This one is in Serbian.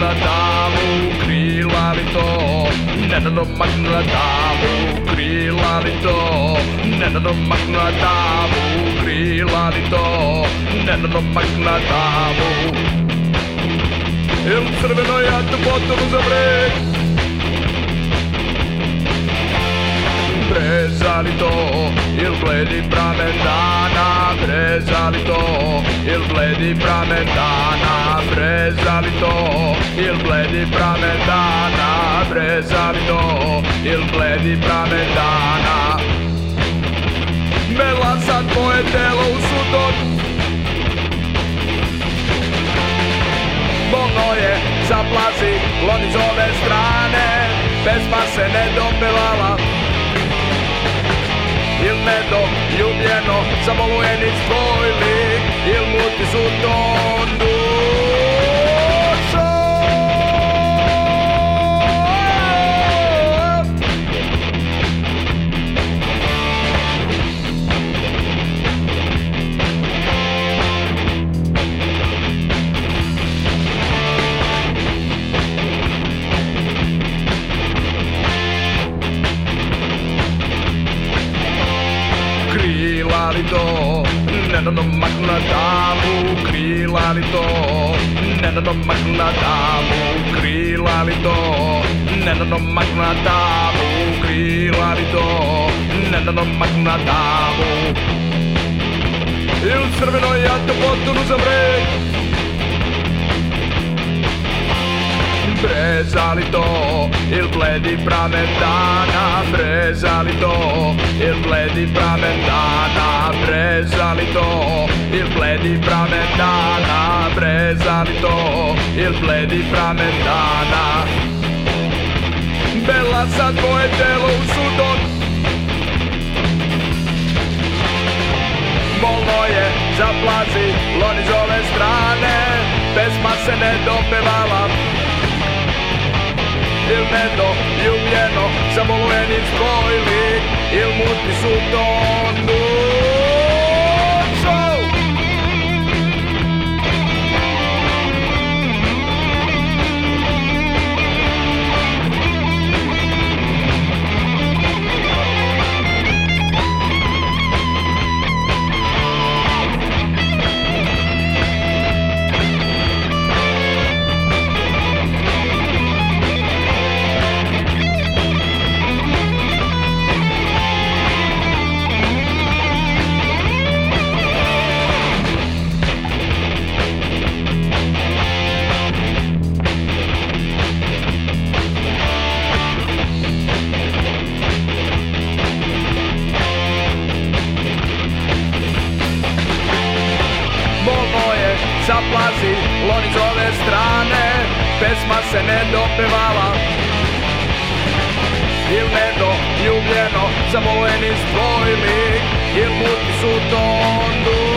na dalu, krila li to, nenadomak na dalu, krila li to, nenadomak na dalu, krila li to, nenadomak na dalu. Il crveno ja tu potonu za breg, brezali to, il bledi pramen dana, brezali to, il bledi pramen dana, brezali to, il bledi pramen dana, brezali to, il bledi pramen dana. Mela sad moje telo u sudon, bolno je, zaplazi, loni s ove strane, pesma se ne dopevala. Il medo, ljubljeno, zavolujeni tvoj lik, il muti su ton dušo. Krila li to, nenadomak na dalu, krila li to, nenadomak na dalu, krila li to, nenadomak na dalu, krila li to, nenadomak na dalu. Il crveno ja to potonu za breg, brezali to, il bledi pramen dana, brezali to, il bledi pramen dana, brezali to, il bledi pramen dana, brezali to, il bledi pramen dana. Bella sad moje telo u sudon, bolno je, zaplazi, loni s ove strane, pesma se ne dopevala. Il medo, ljubljeno, zavolujeni tvoj lik, il muti su ton dušo. Zaplazi, loni s ove strane, pesma se ne dopevala. Il medo, ljubljeno, zavolujeni tvoj lik, il muti su ton dušo.